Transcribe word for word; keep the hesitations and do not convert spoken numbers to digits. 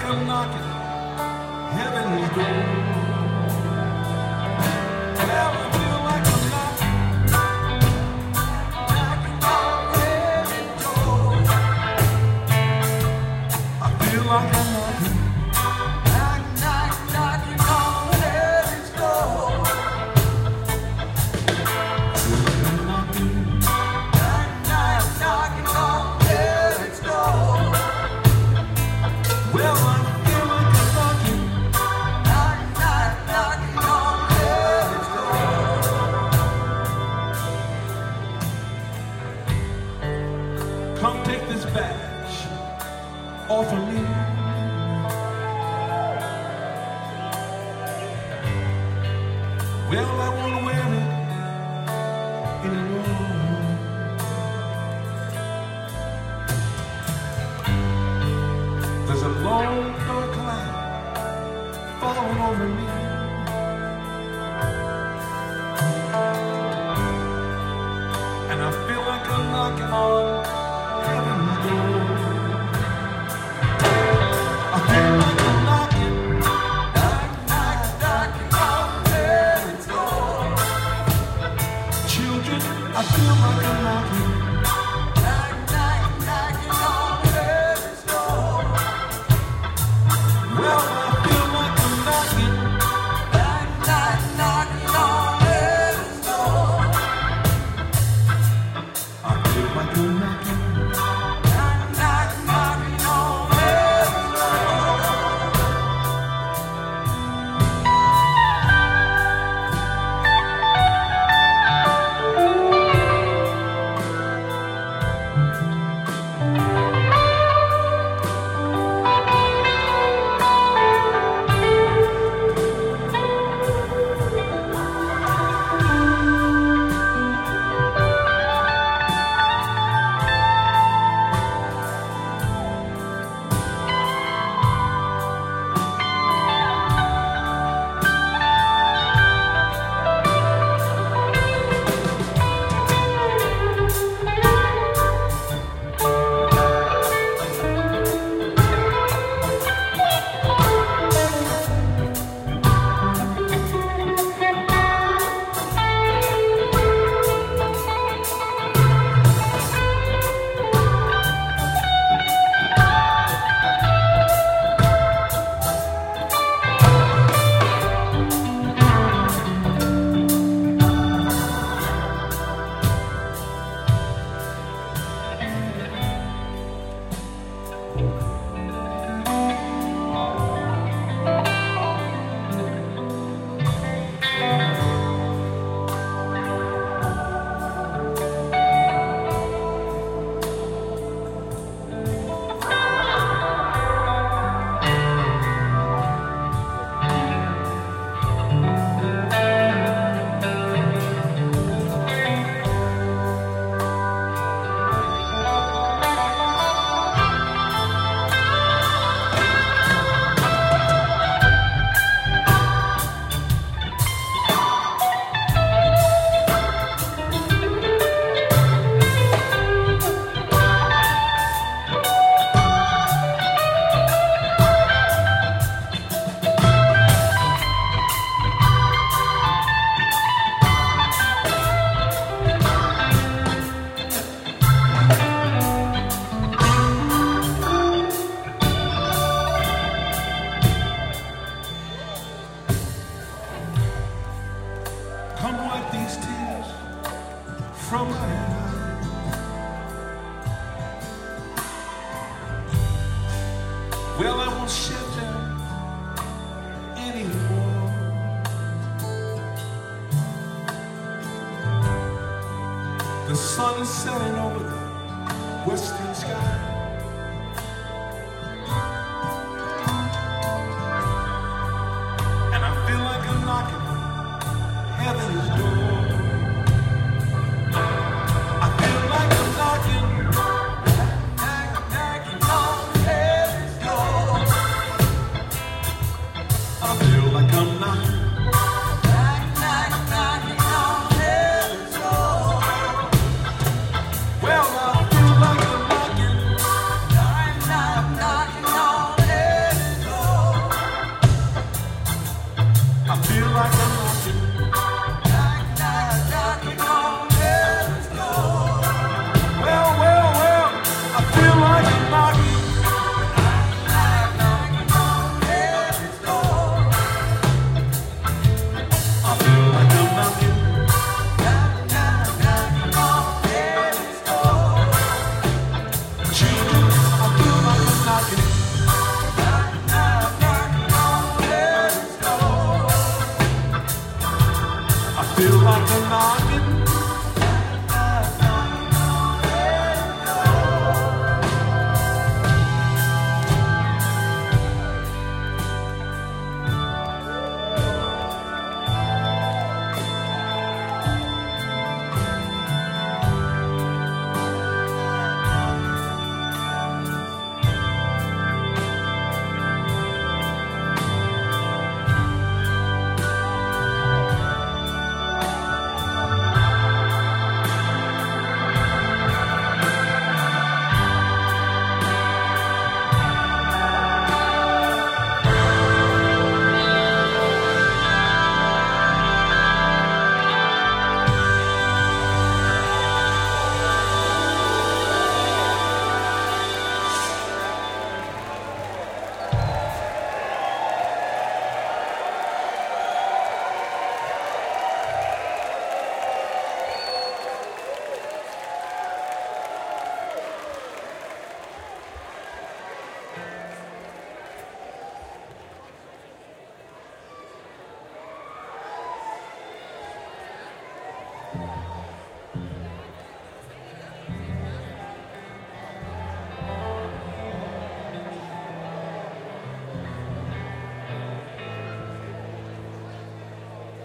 I'm knocking heaven's door. Well, I feel like I'm knocking, knocking on heaven's door. I feel like I'm knocking, knock, knock, knocking on heaven's door. I feel like I'm knocking, knock, knock, knocking on heaven's door. Well, I feel like I'm knocking, knock, knock, knocking on heaven's door. Come take this badge off of me. Well, I won't wear it anymore. There's a long dark cloud falling over me. And I feel like I'm knocking on heaven's door. I feel like I'm knocking, knock, knock, knocking on heaven's door. Children, I feel like I'm knocking, knock, knock, knocking on heaven's door. Well, I feel like I'm knocking, knock, knock, knocking on heaven's door. I feel like I'm knocking, knock, knock, knocking on heaven's door. Come wipe these tears from my eyes. Well, I won't shed them anymore. The sun is setting over the western sky.